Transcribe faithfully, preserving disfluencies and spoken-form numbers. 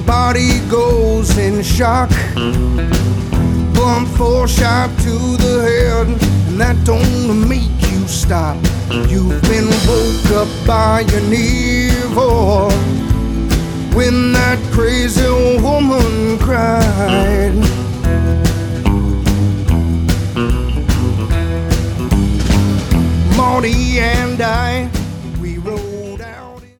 body goes in shock. Blunt force shot to the head, and that don't make you stop. You've been woke up by an evil when that crazy woman cried.